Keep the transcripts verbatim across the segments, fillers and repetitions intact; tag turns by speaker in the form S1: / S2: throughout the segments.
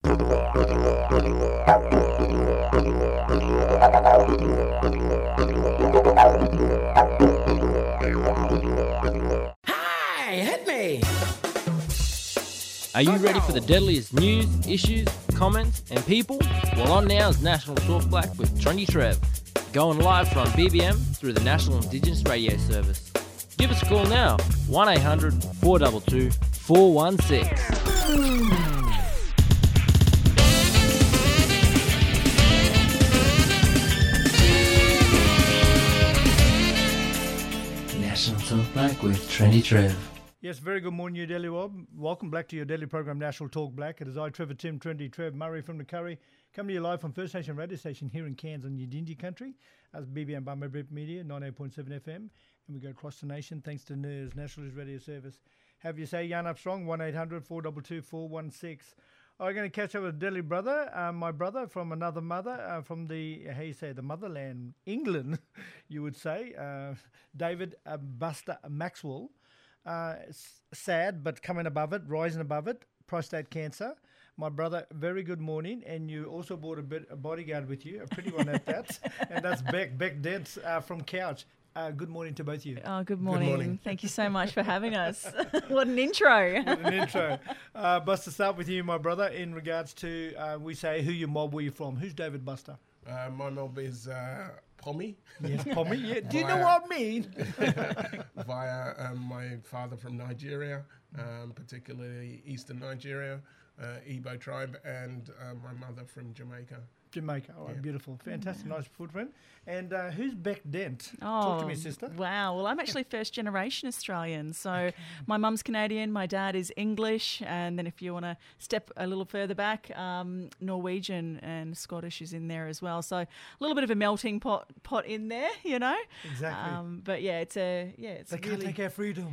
S1: Hi, hit me!
S2: Are you ready for the deadliest news, issues, comments, and people? Well, on now is National Talk Black with Trendy Trev, going live from B B M through the National Indigenous Radio Service. Give us a call now, one eight hundred, four two two, four one six. National Talk Black with Trendy Trev.
S3: Yes, very good morning, New Delhi. Well, welcome back to your daily program, National Talk Black. It is I, Trevor Tim, Trendy Trev, Murray from the Curry, coming to you live from First Nation Radio Station here in Cairns on Yidindi Country, as B B M Bummer Rip Media, ninety-eight point seven F M, and we go across the nation thanks to N I R S, National News Radio Service. Have you say Jan Armstrong, one eight hundred, four two two, four one six. I'm going to catch up with a Delhi brother, uh, my brother from another mother, uh, from the, how you say, the motherland, England, you would say, uh, David uh, Buster Maxwell. Uh, s- sad, but coming above it, rising above it, prostate cancer. My brother, very good morning. And you also brought a bit a bodyguard with you, a pretty one at that. And that's Beck, Beck Dent uh, from Couch. Uh, good morning to both of you.
S4: Oh, good morning.
S3: Good morning.
S4: Thank you so much for having us. What an intro.
S3: What an intro. Uh, Buster, start with you, my brother, in regards to, uh, we say, who your mob, where you from? Who's David Buster?
S5: Uh, my mob is uh, Pommy.
S3: Yes, Pommy. Yeah. Do you know
S5: Via-
S3: what I mean?
S5: Via um, my father from Nigeria, um, particularly Eastern Nigeria, uh, Igbo tribe, and uh, my mother from Jamaica.
S3: Jamaica. All right,
S5: Yeah.
S3: beautiful. Fantastic, nice footprint. And uh, who's Beck Dent? Talk to me, sister.
S4: Wow. Well, I'm actually first generation Australian. So okay. My mum's Canadian, my dad is English. And then if you want to step a little further back, um, Norwegian and Scottish is in there as well. So a little bit of a melting pot pot in there, you know.
S3: Exactly.
S4: Um, but yeah, it's a, yeah, it's
S3: They
S4: really...
S3: can't take our freedom.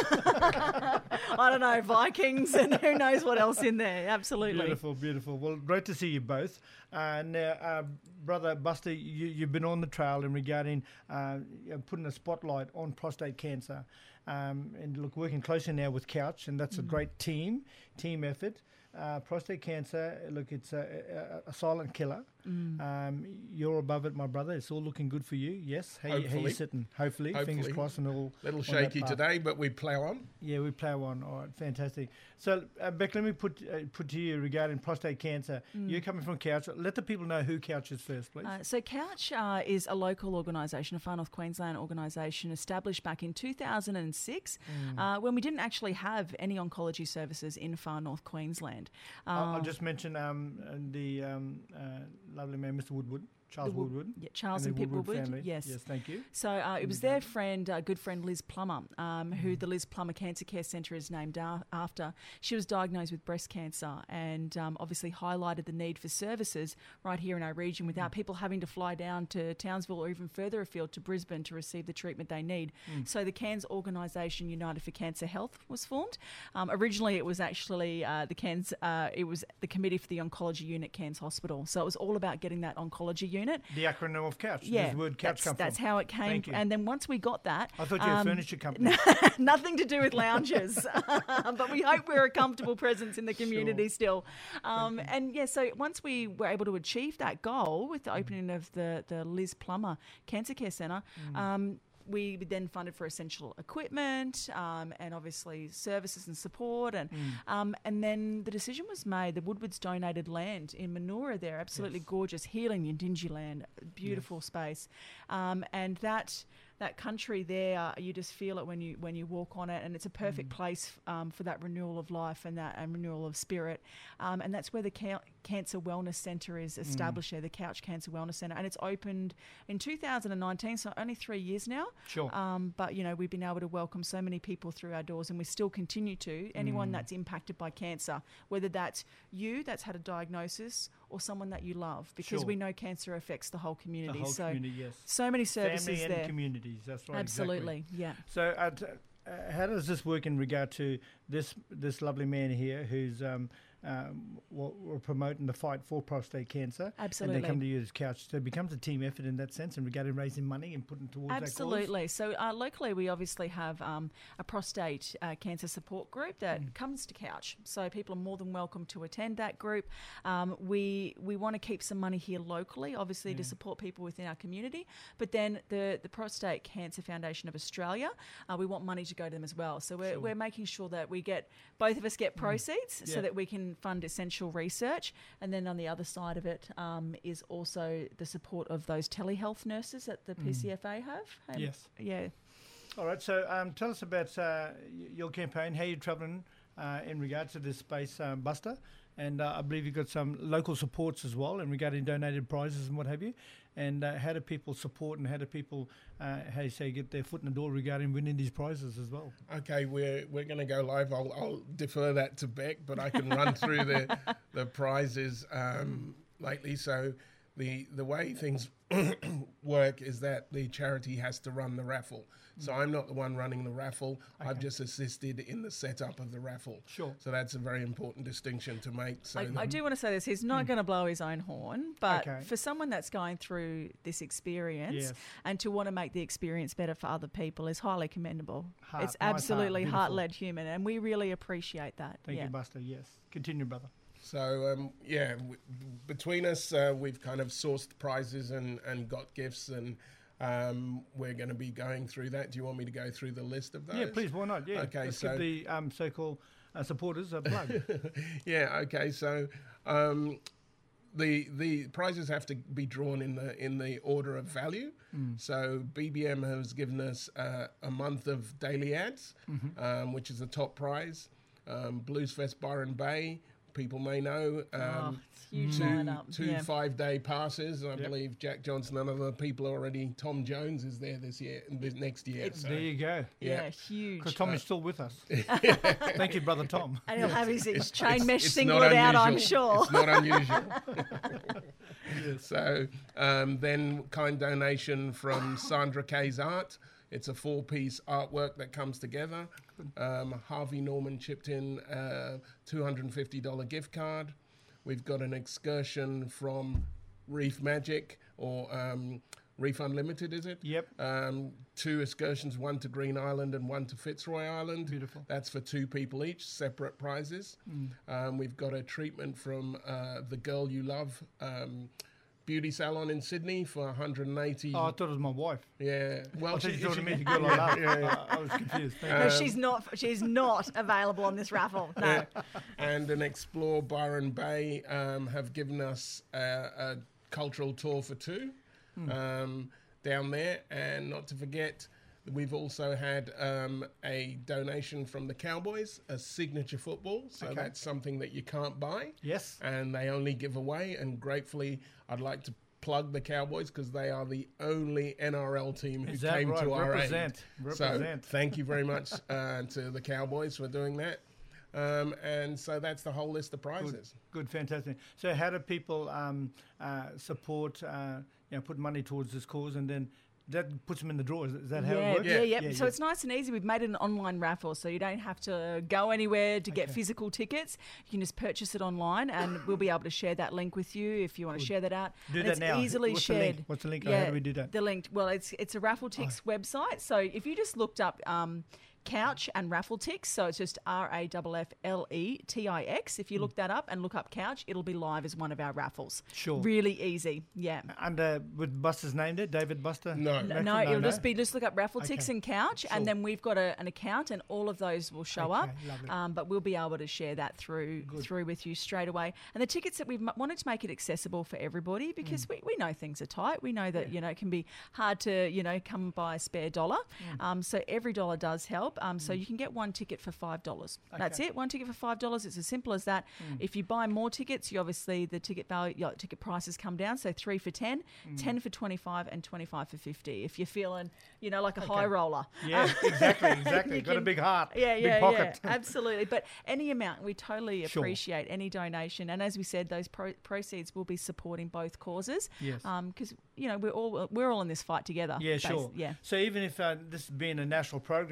S4: I don't know, Vikings and who knows what else in there. Absolutely.
S3: Beautiful, beautiful. Well, great to see you both. Uh, now, uh, brother Buster, you, you've been on the trail in regarding uh, putting a spotlight on prostate cancer. Um, and look, working closely now with Couch, and that's mm. a great team, team effort. Uh, prostate cancer, look, it's a, a, a silent killer. Mm. Um, you're above it, my brother. It's all looking good for you. Yes. How, you, how you sitting? Hopefully. Hopefully. Fingers crossed and all.
S5: Little shaky today, but we plough on.
S3: Yeah, we plough on. All right, fantastic. So, uh, Beck, let me put uh, put to you regarding prostate cancer. Mm. You're coming from Couch. Let the people know who Couch is first, please.
S4: Uh, so, Couch uh, is a local organisation, a Far North Queensland organisation established back in two thousand six mm. uh, when we didn't actually have any oncology services in Far North Queensland. Uh,
S3: I'll, I'll just mention um, the um, uh, lovely man, Mister Woodward. Charles
S4: Wood-
S3: Woodward.
S4: Yeah, Charles
S3: and
S4: and Pip
S3: Woodward
S4: Woodward.
S3: family.
S4: Yes.
S3: Yes, thank you.
S4: So uh, it was their friend, uh, good friend Liz Plummer, um, who the Liz Plummer Cancer Care Centre is named a- after. She was diagnosed with breast cancer and um, obviously highlighted the need for services right here in our region without people having to fly down to Townsville or even further afield to Brisbane to receive the treatment they need. Mm. So the Cairns organisation United for Cancer Health was formed. Um, originally it was actually uh, the Cairns, uh, it was the Committee for the Oncology Unit Cairns Hospital. So it was all about getting that oncology unit.
S3: The acronym of Couch.
S4: Yeah,
S3: Does the word Couch
S4: that's,
S3: come
S4: that's
S3: from?
S4: how it came. And then once we got that...
S3: I thought you were
S4: um,
S3: a furniture company.
S4: nothing to do with lounges. But we hope we're a comfortable presence in the community
S3: Sure.
S4: still. Um, and yeah, so once we were able to achieve that goal with the opening of the, the Liz Plummer Cancer Care Centre, mm. um, we then funded for essential equipment um, and obviously services and support. And mm. um, and then the decision was made. The Woodwards donated land in Manoora there, absolutely yes. gorgeous, healing Yindinji land, beautiful yes. space. Um, and that... That country there, uh, you just feel it when you when you walk on it, and it's a perfect mm. place um, for that renewal of life and that and renewal of spirit. Um, and that's where the Ca- Cancer Wellness Centre is established mm. there, the Couch Cancer Wellness Centre, and it's opened in two thousand nineteen, so only three years now.
S3: Sure.
S4: Um, but you know, we've been able to welcome so many people through our doors, and we still continue to. Anyone mm. that's impacted by cancer, whether that's you that's had a diagnosis or someone that you love, because
S3: sure.
S4: we know cancer affects the whole community.
S3: The whole
S4: so,
S3: community, yes.
S4: so many services
S3: Family and
S4: there.
S3: communities, that's right.
S4: Absolutely,
S3: exactly.
S4: yeah.
S3: So, uh, t- uh, how does this work in regard to this this lovely man here, who's um, um, we're, we're promoting the fight for prostate cancer.
S4: Absolutely.
S3: And they come to you as Couch. So it becomes a team effort in that sense, and regarding raising money and putting towards
S4: Absolutely. So uh, locally, we obviously have um, a prostate uh, cancer support group that
S3: Mm.
S4: comes to Couch. So people are more than welcome to attend that group. Um, we we want to keep some money here locally, obviously, to support people within our community. But then the, the Prostate Cancer Foundation of Australia, uh, we want money to go to them as well. So we're,
S3: Sure.
S4: we're making sure that we get, both of us get proceeds
S3: Yeah.
S4: so that we can fund essential research. And then on the other side of it um, is also the support of those telehealth nurses that the P C F A have. And
S3: Yes.
S4: Yeah.
S3: All right, so um, tell us about uh, y- your campaign, how you're travelling uh, in regards to this Space um, Buster. And uh, I believe you've got some local supports as well in regarding donated prizes and what have you. And uh, how do people support and how do people, uh, how you say, get their foot in the door regarding winning these prizes as well?
S5: Okay, we're we're going to go live. I'll, I'll defer that to Beck, but I can run through the the prizes um, lately. So the the way things work is that the charity has to run the raffle. So I'm not the one running the raffle. I've just assisted in the setup of the raffle.
S3: Sure.
S5: So that's a very important distinction to make. So
S4: I,
S5: that-
S4: I do want to say this. He's not going to blow his own horn, but
S3: Okay.
S4: for someone that's going through this experience
S3: Yes.
S4: and to want to make the experience better for other people is highly commendable.
S3: Heart,
S4: it's
S3: nice heart,
S4: absolutely
S3: beautiful.
S4: heart-led human, and we really appreciate that.
S3: Thank
S4: yeah.
S3: you, Buster. Yes. Continue, brother.
S5: So um, yeah, w- between us, uh, we've kind of sourced prizes and, and got gifts, and um, we're going to be going through that. Do you want me to go through the list of those?
S3: Yeah, please, why not? Yeah.
S5: Okay,
S3: Let's
S5: so-
S3: give the um, so-called uh, supporters a plug.
S5: Yeah. Okay. So um, the the prizes have to be drawn in the in the order of value. So B B M has given us uh, a month of daily ads, um, which is the top prize. Um, Bluesfest Byron Bay, people may know. Um,
S4: Oh, it's a huge
S5: two
S4: lineup.
S5: two
S4: Yeah.
S5: five day passes. I
S3: Yep.
S5: believe Jack Johnson and other people already. Tom Jones is there this year, this next year.
S4: It's-
S5: so,
S3: There you go.
S4: Yeah,
S5: yeah.
S4: huge.
S3: Because Tom is still with us. Thank you, brother Tom.
S4: And he'll have his, his chain
S5: It's-
S4: mesh
S5: it's
S4: singlet
S5: not
S4: out, I'm
S5: unusual.
S4: sure.
S5: It's not unusual. So um, then kind donation from Sandra K's Art. It's a four-piece artwork that comes together. Um, Harvey Norman chipped in a two hundred fifty dollars gift card. We've got an excursion from Reef Magic or um, Reef Unlimited, is it?
S3: Yep.
S5: Um, two excursions, one to Green Island and one to Fitzroy Island.
S3: Beautiful.
S5: That's for two people each, separate prizes. Um, we've got a treatment from uh, The Girl You Love um, beauty salon in Sydney for one hundred eighty.
S3: Oh, I thought it was my wife.
S5: Yeah. Well,
S3: I thought you
S5: she-
S3: were talking to
S5: she-
S3: me, the girl I love.
S5: yeah, yeah.
S3: I, I was confused. Thank
S4: No,
S3: you.
S4: she's not. She's not available on this raffle. No.
S5: and an Explore Byron Bay um, have given us a, a cultural tour for two um, down there. And not to forget, we've also had um, a donation from the Cowboys, a signature football. So
S3: Okay.
S5: that's something that you can't buy.
S3: Yes.
S5: And they only give away. And gratefully, I'd like to plug the Cowboys because they are the only N R L team who
S3: Is that
S5: came
S3: right?
S5: to our
S3: Represent.
S5: aid. So
S3: Represent.
S5: thank you very much uh, to the Cowboys for doing that. Um, and so that's the whole list of
S3: Good,
S5: prizes.
S3: good, fantastic. So, how do people um, uh, support, uh, you know, put money towards this cause, and then that puts them in the draw? Is, is that how
S4: yeah,
S3: it works?
S4: yeah, yeah,
S3: Yeah,
S4: So
S3: yeah.
S4: it's nice and easy. We've made it an online raffle, so you don't have to go anywhere to get
S3: Okay.
S4: physical tickets. You can just purchase it online, and we'll be able to share that link with you if you want to share that out.
S3: Do
S4: and
S3: that
S4: it's
S3: now.
S4: easily
S3: What's the
S4: shared.
S3: link? What's the link? How do we do that?
S4: The link. Well, it's it's a Raffletix website. So if you just looked up. Um, Couch and Raffletix, so it's just R A F F L E T I X. If you look that up and look up Couch, it'll be live as one of our raffles.
S3: Sure.
S4: Really easy, yeah.
S3: Under with Buster's name there, David Buster.
S5: No.
S3: Maxwell?
S4: No, it'll just be just look up Raffletix
S3: Okay.
S4: and Couch,
S3: Sure.
S4: and then we've got a, an account, and all of those will show
S3: Okay,
S4: up.
S3: lovely.
S4: Um, but we'll be able to share that through through with you straight away. And the tickets that we've m- wanted to make it accessible for everybody because
S3: Mm.
S4: we, we know things are tight. We know that you know it can be hard to you know come by a spare dollar.
S3: Mm.
S4: Um, so every dollar does help. Um, so you can get one ticket for five dollars. That's
S3: Okay.
S4: it. One ticket for five dollars. It's as simple as that.
S3: Mm.
S4: If you buy more tickets, you obviously the ticket value, your ticket prices come down. So three for ten,
S3: Mm.
S4: ten for twenty-five, and twenty-five for fifty. If you're feeling, you know, like a high roller.
S3: Yeah, exactly, exactly.
S4: You
S3: Got a
S4: can-
S3: big heart.
S4: Yeah,
S3: big
S4: yeah,
S3: pocket.
S4: yeah, absolutely. But any amount, we totally
S3: Sure.
S4: appreciate any donation. And as we said, those pro- proceeds will be supporting both causes.
S3: Yes.
S4: Because you know we're all we're all in this fight together.
S3: Yeah,
S4: bas-
S3: sure.
S4: Yeah.
S3: So even if uh, this being a national program, if you want to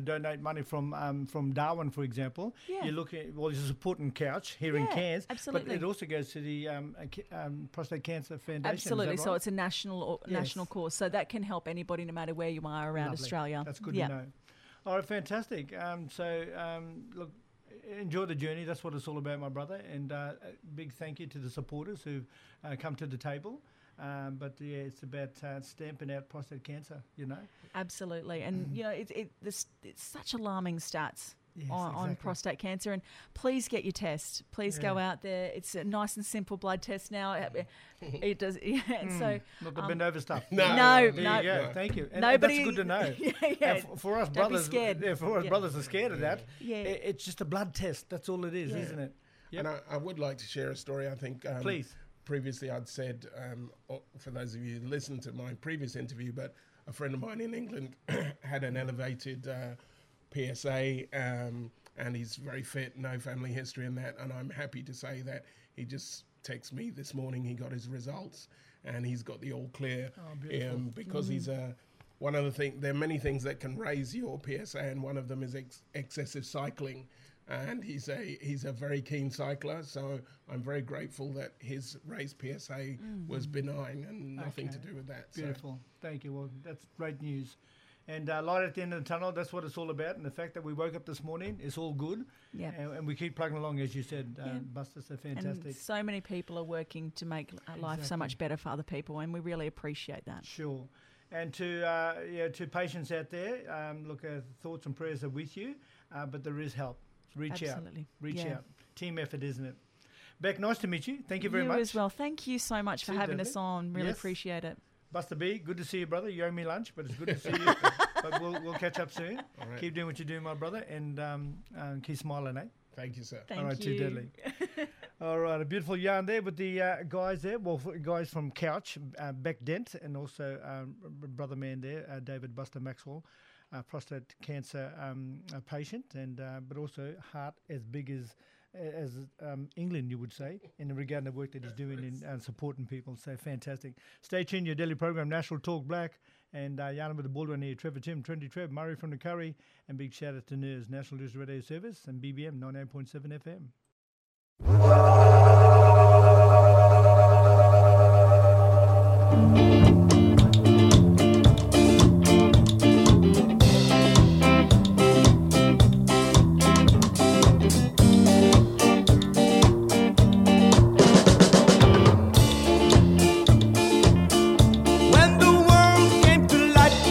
S3: to donate money from um, from Darwin, for example,
S4: Yeah.
S3: you're looking, well, you're supporting Couch here in
S4: Yeah,
S3: Cairns.
S4: absolutely.
S3: But it also goes to the um, uh, ca- um, Prostate Cancer Foundation. is that
S4: Absolutely. So
S3: right?
S4: it's a national or
S3: Yes.
S4: national cause. So that can help anybody no matter where you are around
S3: Lovely.
S4: Australia.
S3: That's good
S4: yeah.
S3: to know. All right, fantastic. Um, so, um, look, enjoy the journey. That's what it's all about, my brother. And uh, a big thank you to the supporters who've uh, come to the table. Um, but yeah, it's about uh, stamping out prostate cancer, you know.
S4: Absolutely. And, you know, it, it, this, it's such alarming stats.
S3: Yes,
S4: on, on
S3: exactly.
S4: prostate cancer, and please get your test. Please go
S3: Yeah.
S4: out there. It's a nice and simple blood test now. It, it does, yeah. And so
S3: Not the
S4: um,
S3: bend over stuff.
S5: No,
S4: No,
S3: There
S4: no.
S3: you go.
S5: No.
S3: Thank you. And
S4: Nobody-
S3: that's good to know.
S4: yeah, yeah.
S3: And f- for us
S4: Don't be
S3: brothers,
S4: scared.
S3: yeah, for us
S4: Yeah.
S3: brothers are scared of that.
S4: Yeah.
S3: i- it's just a blood test. That's all it is,
S4: Yeah.
S3: isn't it? Yep.
S5: And I, I would like to share a story. I think um,
S3: Please.
S5: previously I'd said, um, o- for those of you who listened to my previous interview, but a friend of mine in England had an elevated uh, P S A, um, and he's very fit, no family history in that. And I'm happy to say that he just texted me this morning. He got his results, and he's got the all clear.
S3: Oh, beautiful.
S5: um, because he's a one of the things. There are many things that can raise your P S A, and one of them is ex- excessive cycling. And he's a he's a very keen cycler, so I'm very grateful that his raised P S A was benign and nothing to
S3: Okay.
S5: do with that. So
S3: Beautiful. Thank you. Well, that's great news. And uh, light at the end of the tunnel, that's what it's all about. And the fact that we woke up this morning is all good.
S4: Yeah.
S3: And, and we keep plugging along, as you said, uh,
S4: Yeah.
S3: Buster, so
S4: And
S3: fantastic.
S4: so many people are working to make uh, life so
S3: Exactly.
S4: much better for other people, and we really appreciate that.
S3: Sure. And to uh, yeah, to patients out there, um, look, uh, thoughts and prayers are with you, uh, but there is help. Reach
S4: Absolutely.
S3: out. Reach
S4: Yeah.
S3: out. Team effort, isn't it? Beck, nice to meet you. Thank you very
S4: you
S3: much.
S4: as well. Thank you so much for
S3: See you,
S4: having
S3: Dudley.
S4: us on. Really
S3: Yes.
S4: appreciate it.
S3: Buster B, good to see you, brother. You owe me lunch, but it's good to see you. But we'll, we'll catch up soon.
S5: All right.
S3: Keep doing what you're doing, my brother, and um, um, keep smiling, eh?
S5: Thank you, sir.
S4: Thank
S3: All right,
S4: you.
S3: too deadly. All right, a beautiful yarn there with the uh, guys there. Well, f- guys from Couch, uh, Beck Dent, and also um, b- brother man there, uh, David Buster Maxwell, uh, prostate cancer um, uh, patient, and uh, but also heart as big as as um, England, you would say, in regard to the work that he's doing in uh, supporting people. So fantastic. Stay tuned. Your daily program, National Talk Black, and uh, Yarn with the Baldwin here, Trevor Tim, Trendy Trev, Murray from the Curry, and big shout out to N E R S, National News Radio Service, and B B M ninety-eight point seven F M.
S6: When the world came to life,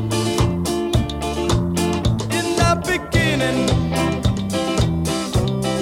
S6: in the beginning,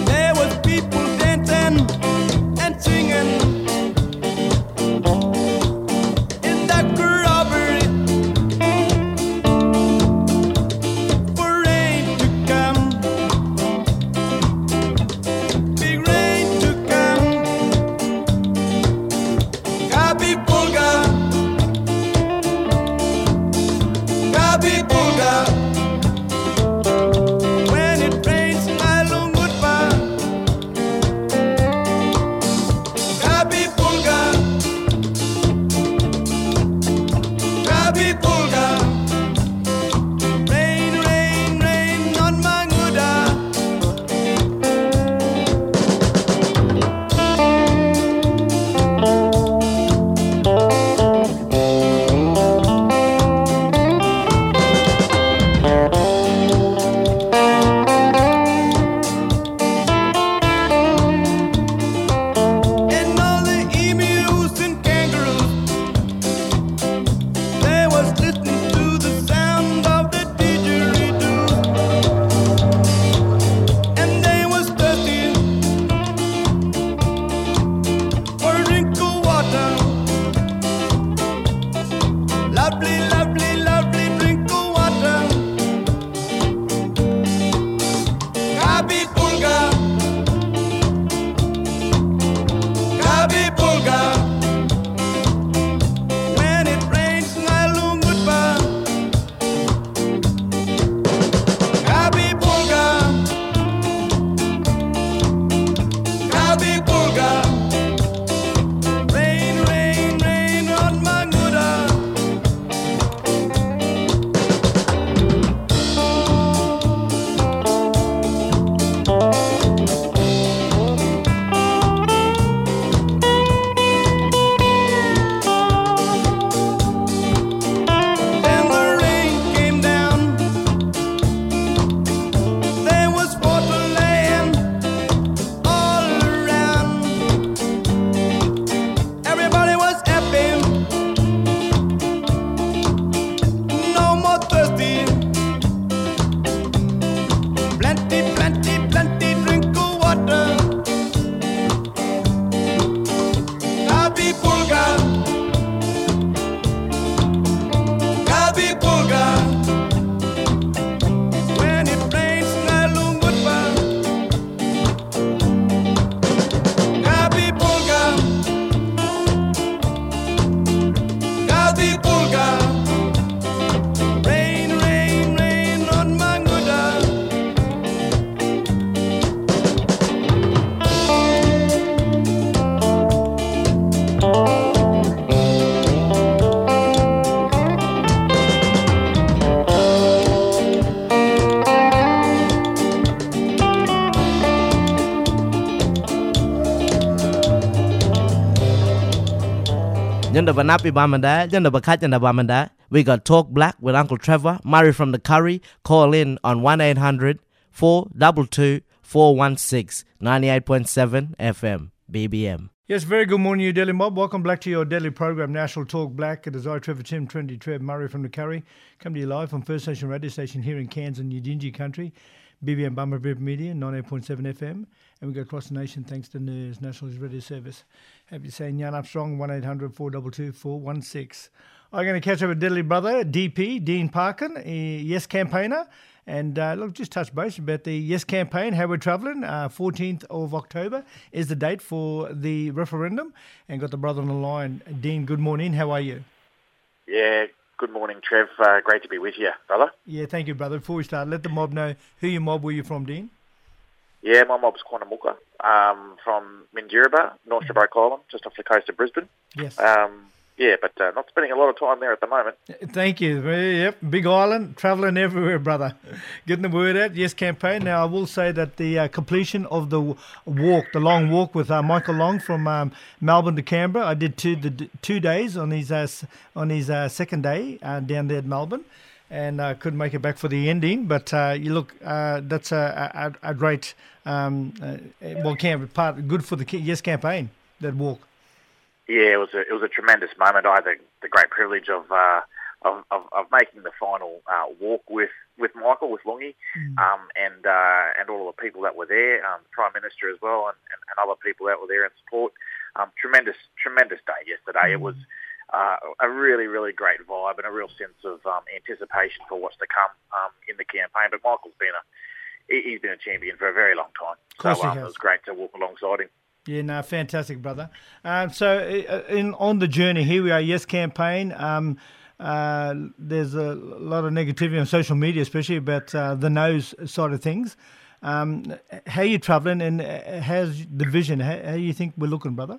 S7: Yonder Banapi Bamanda, Yonder Bakat and Bamanda. We got Talk Black with Uncle Trevor, Murray from the Curry. Call in on one eight hundred four two two four one six, ninety-eight point seven F M, B B M.
S3: Yes, very good morning, you Delhi mob. Welcome back to your daily program, National Talk Black. It is I, Trevor Tim, Trinity Trev, Murray from the Curry. Come to you live from First Nation Radio Station here in Cairns and Yidinji Country. B B M Bummer Bib Media, ninety-eight point seven F M. And we go across the nation thanks to N E R S, National Radio Service. Happy to say Nyan Armstrong, one eight hundred four two two four one six. I'm going to catch up with Deadly brother, D P, Dean Parkin, a Yes campaigner. And uh, look, just touch base about the Yes campaign, how we're travelling. Uh, fourteenth of October is the date for the referendum. And got the brother on the line. Dean, good morning. How are you?
S8: Yeah, good morning, Trev. Uh, great to be with you, brother.
S3: Yeah, thank you, brother. Before we start, let the mob know who your mob were you from, Dean?
S8: Yeah, my mob's Quannamuka, um, from Mindiraba, North Stradbroke Island, just off the coast of Brisbane.
S3: Yes.
S8: Um, yeah, but uh, not spending a lot of time there at the moment.
S3: Thank you. Yep, big island, travelling everywhere, brother. Getting the word out. Yes campaign. Now, I will say that the uh, completion of the walk, the long walk with uh, Michael Long from um, Melbourne to Canberra, I did two the, two days on his, uh, on his uh, second day uh, down there at Melbourne. And uh, couldn't make it back for the ending, but uh, you look, uh, that's a, a, a great, um, uh, well, camp, part good for the Yes campaign, that walk.
S8: Yeah, it was a it was a tremendous moment. I had the, the great privilege of, uh, of of of making the final uh, walk with, with Michael, with Longy, mm. um, and uh, and all of the people that were there, um, the Prime Minister as well, and, and, and other people that were there in support. Um, tremendous tremendous day yesterday. Mm. It was. Uh, a really, really great vibe and a real sense of um, anticipation for what's to come um, in the campaign. But Michael's been a he, he's been a champion for a very long time.
S3: So
S8: um, it was great to walk alongside him.
S3: Yeah, no, fantastic, brother. Um, so uh, in on the journey, here we are, Yes campaign. Um, uh, there's a lot of negativity on social media, especially about uh, the nose side of things. Um, how are you travelling, and how's the vision? How, how do you think we're looking, brother?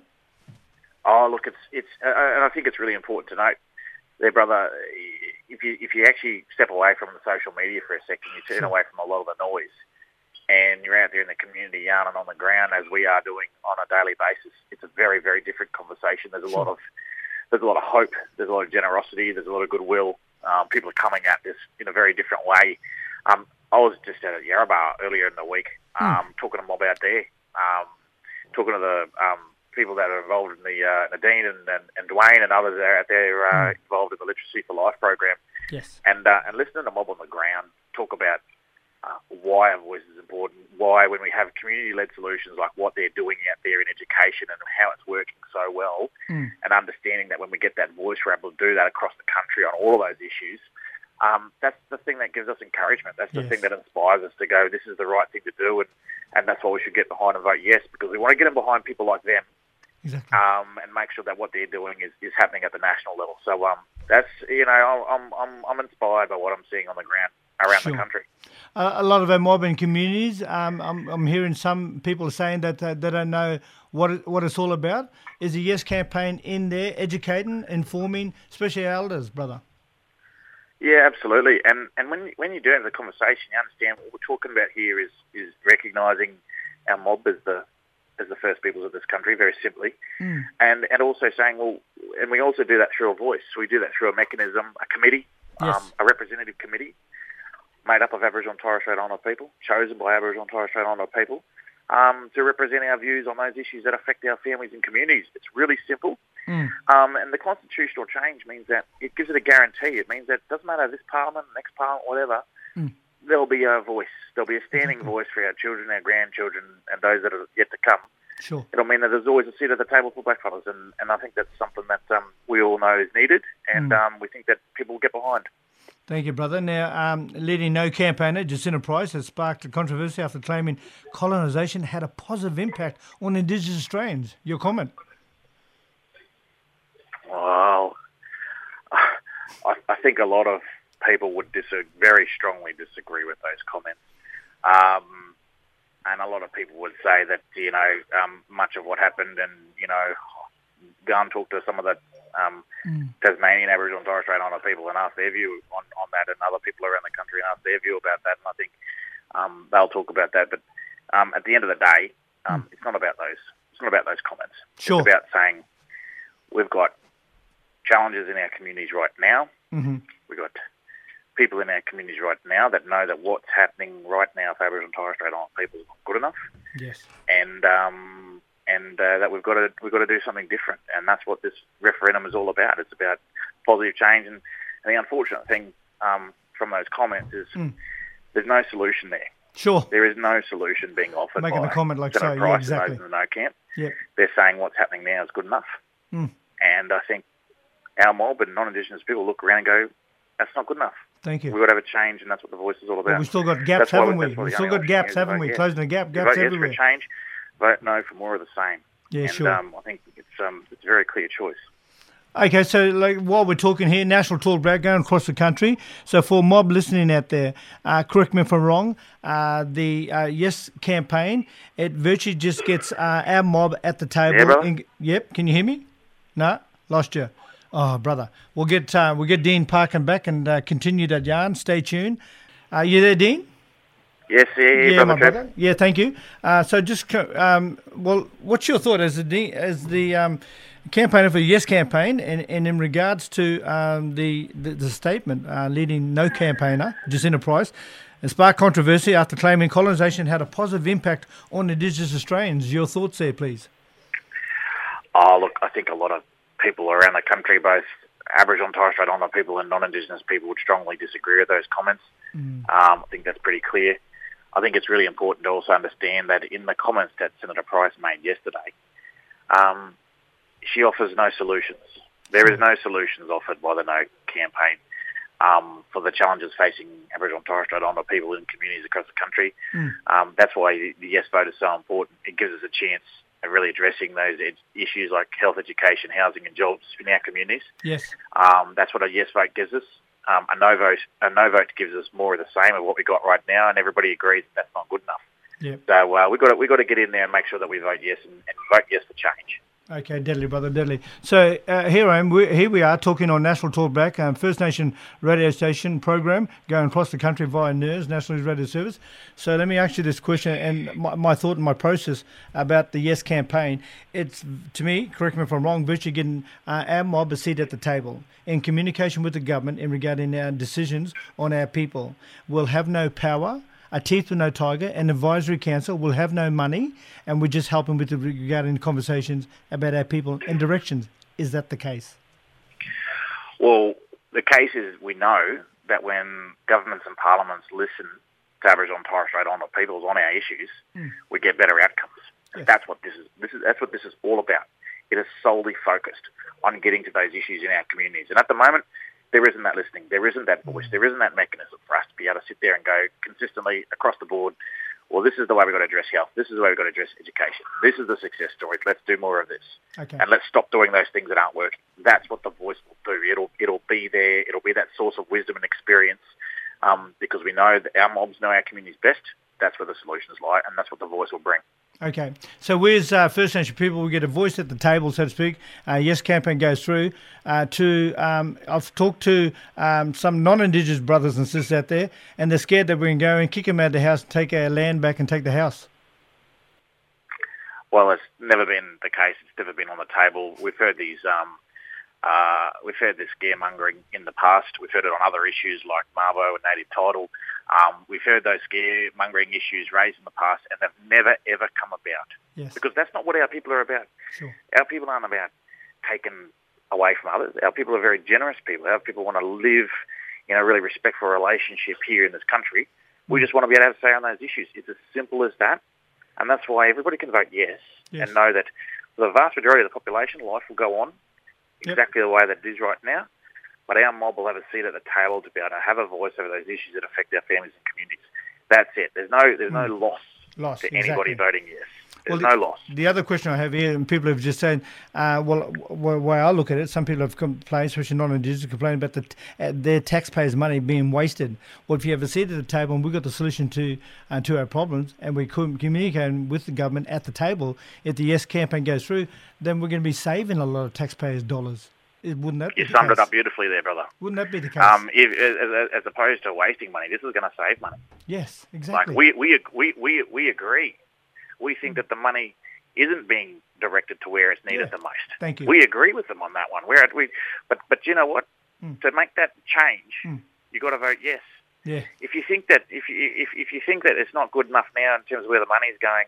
S8: Oh, look, it's it's, uh, and I think it's really important to note there, brother. If you if you actually step away from the social media for a second, you turn away from a lot of the noise, and you're out there in the community yarning on the ground as we are doing on a daily basis. It's a very very different conversation. There's a lot of there's a lot of hope. There's a lot of generosity. There's a lot of goodwill. Um, people are coming at this in a very different way. Um, I was just at Yarrabah earlier in the week, um, mm. talking to mob out there, um, talking to the um, people that are involved in the uh, Nadine and, and, and Dwayne and others that are out there uh, mm. involved in the Literacy for Life program.
S3: Yes.
S8: And uh, and listening to mob on the ground talk about uh, why our voice is important, why when we have community-led solutions like what they're doing out there in education and how it's working so well, mm. and understanding that when we get that voice, we're able to do that across the country on all of those issues. Um, that's the thing that gives us encouragement. That's the yes. thing that inspires us to go, this is the right thing to do, and, and that's why we should get behind and vote yes, because we want to get them behind people like them.
S3: Exactly.
S8: Um, and make sure that what they're doing is, is happening at the national level. So um, that's, you know, I'm I'm I'm inspired by what I'm seeing on the ground around
S3: sure.
S8: the country.
S3: Uh, a lot of our mob and communities, um, I'm, I'm hearing some people saying that uh, they don't know what it, what it's all about. Is the Yes campaign in there educating, informing, especially our elders, brother?
S8: Yeah, absolutely. And and when when you do have the conversation, you understand what we're talking about here is is recognising our mob as the as the first peoples of this country, very simply, mm. and and also saying, well, and we also do that through a voice. We do that through a mechanism, a committee,
S3: yes.
S8: um, a representative committee made up of Aboriginal and Torres Strait Islander people, chosen by Aboriginal and Torres Strait Islander people, um, to represent our views on those issues that affect our families and communities. It's really simple.
S3: Mm.
S8: Um, and the constitutional change means that it gives it a guarantee. It means that it doesn't matter this parliament, next parliament, whatever,
S3: mm.
S8: there'll be a voice. There'll be a standing voice for our children, our grandchildren, and those that are yet to come.
S3: Sure.
S8: It'll mean that there's always a seat at the table for blackfellas, and, and I think that's something that um, we all know is needed, and mm. um, we think that people will get behind.
S3: Thank you, brother. Now, um, leading No campaigner, Jacinta Price, has sparked a controversy after claiming colonisation had a positive impact on Indigenous Australians. Your comment?
S8: Well, I, I think a lot of people would disagree, very strongly disagree with those comments. Um, and a lot of people would say that, you know, um, much of what happened and, you know, go and talk to some of the um, mm. Tasmanian Aboriginal and Torres Strait Islander people and ask their view on, on that, and other people around the country and ask their view about that. And I think um, they'll talk about that. But um, at the end of the day, um, mm. it's not about those. It's not about those comments.
S3: Sure.
S8: It's about saying we've got challenges in our communities right now.
S3: Mm-hmm.
S8: We've got people in our communities right now that know that what's happening right now for Aboriginal and Torres Strait Islander people is not good enough.
S3: Yes.
S8: And um, and uh, that we've got to we've got to do something different, and that's what this referendum is all about. It's about positive change, and, and the unfortunate thing um, from those comments is
S3: Mm.
S8: there's no solution there.
S3: Sure.
S8: There is no solution being offered.
S3: Making
S8: by
S3: a comment like
S8: Senator
S3: so,
S8: Price
S3: yeah,
S8: and
S3: exactly.
S8: those in the no camp.
S3: Yep.
S8: They're saying what's happening now is good enough,
S3: Mm.
S8: and I think our mob and non-Indigenous people look around and go, "That's not good enough.
S3: Thank you.
S8: We've got to have a change," and that's what the voice is all about.
S3: Well, we've still got gaps,
S8: That's why
S3: haven't
S8: we-
S3: we?
S8: that's why
S3: We've
S8: the
S3: still
S8: only
S3: got
S8: option
S3: gaps,
S8: is to
S3: haven't
S8: vote
S3: we?
S8: yes.
S3: Closing the gap,
S8: You
S3: gaps
S8: vote yes
S3: everywhere.
S8: for change, vote no for more of the same.
S3: Yeah,
S8: and,
S3: sure.
S8: Um, I think it's um, it's a very clear choice.
S3: Okay, so like while we're talking here, National Talk Black going across the country. So for mob listening out there, uh, correct me if I'm wrong, uh, the uh, Yes campaign, it virtually just gets uh, our mob at the table.
S8: Yeah, brother?
S3: and- yep, can you hear me? No? Lost you. Oh, brother. We'll get uh, we'll get Dean Parkin back and uh, continue that yarn. Stay tuned. Are you there, Dean?
S8: Yes, yeah, yeah,
S3: Yeah,
S8: brother
S3: my
S8: Trev.
S3: brother. Yeah, thank you. Uh, so just, co- um, well, what's your thought as the as the um, campaigner for the Yes campaign, and, and in regards to um, the, the the statement uh, leading no campaigner, Jacinta Price, it sparked controversy after claiming colonisation had a positive impact on Indigenous Australians. Your thoughts there, please.
S8: Oh, look, I think a lot of people around the country, both Aboriginal and Torres Strait Islander people and non-Indigenous people, would strongly disagree with those comments. Um, I think that's pretty clear. I think it's really important to also understand that in the comments that Senator Price made yesterday, um, she offers no solutions. There is no solutions offered by the No campaign um, for the challenges facing Aboriginal and Torres Strait Islander people in communities across the country. Um, that's why the, the Yes vote is so important. It gives us a chance of really addressing those ed- issues like health, education, housing and jobs in our communities.
S3: Yes.
S8: Um, that's what a Yes vote gives us. Um, a no vote, a no vote gives us more of the same of what we got right now, and everybody agrees that that's not good enough.
S3: Yep.
S8: So uh, we've got to, we've got to get in there and make sure that we vote yes and, and vote yes for change.
S3: Okay, deadly, brother, deadly. So uh, here I am. We, here we are talking on National Talk Black, um, First Nation radio station program going across the country via N I R S, National News Radio Service. So let me ask you this question and my, my thought and my process about the Yes campaign. It's, to me, correct me if I'm wrong, virtually getting uh, our mob a seat at the table in communication with the government in regarding our decisions on our people. We'll have no power, a teeth with no tiger, an advisory council will have no money, and we're just helping with the regarding conversations about our people and directions. Is that the case?
S8: Well, the case is we know that when governments and parliaments listen to Aboriginal and Torres Strait Islander peoples on our issues,
S3: Mm.
S8: we get better outcomes. And
S3: Yes.
S8: that's what this is. This is that's what this is all about. It is solely focused on getting to those issues in our communities. And at the moment, there isn't that listening. There isn't that voice. There isn't that mechanism for us to be able to sit there and go consistently across the board, well, this is the way we've got to address health. This is the way we've got to address education. This is the success stories. Let's do more of this.
S3: Okay.
S8: And let's stop doing those things that aren't working. That's what the voice will do. It'll it'll be there. It'll be that source of wisdom and experience um, because we know that our mobs know our communities best. That's where the solutions lie, and that's what the voice will bring.
S3: Okay. So where's uh, First Nation people? We get a voice at the table, so to speak. Uh, yes campaign goes through. Uh, to um, I've talked to um, some non-Indigenous brothers and sisters out there, and they're scared that we can go and kick them out of the house, take our land back and take the house.
S8: Well, it's never been the case. It's never been on the table. We've heard these. Um, uh, we've heard this scaremongering in the past. We've heard it on other issues like Mabo and native title. Um, we've heard those scaremongering issues raised in the past, and they've never ever come about.
S3: Yes.
S8: Because that's not what our people are about.
S3: Sure.
S8: Our people aren't about taking away from others. Our people are very generous people. Our people want to live in a really respectful relationship here in this country. We just want to be able to have a say on those issues. It's as simple as that. And that's why everybody can vote yes,
S3: Yes.
S8: and know that for the vast majority of the population, life will go on
S3: Yep.
S8: exactly the way that it is right now. But our mob will have a seat at the table to be able to have a voice over those issues that affect our families and communities. That's it. There's no there's no loss,
S3: Loss,
S8: to anybody
S3: exactly.
S8: voting yes. There's
S3: Well,
S8: no loss.
S3: The other question I have here, and people have just said, uh, well, the way I look at it, some people have complained, especially non-Indigenous, complained about the, uh, their taxpayers' money being wasted. Well, if you have a seat at the table and we've got the solution to uh, to our problems, and we couldn't communicate with the government at the table, if the Yes campaign goes through, then we're going to be saving a lot of taxpayers' dollars. It, wouldn't that be
S8: You
S3: the
S8: summed
S3: case?
S8: it up beautifully there, brother.
S3: Wouldn't that be the case?
S8: Um, if, as, as opposed to wasting money, this is going to save money.
S3: yes,
S8: Like
S3: exactly.
S8: we we we we we agree. We think that the money isn't being directed to where it's needed
S3: Yeah.
S8: the most.
S3: Thank you.
S8: We agree with them on that one. We're at, we, but but you know what?
S3: Mm.
S8: To make that change,
S3: Mm.
S8: you got to vote yes.
S3: Yeah.
S8: If you think that if you if, if you think that it's not good enough now in terms of where the money's going,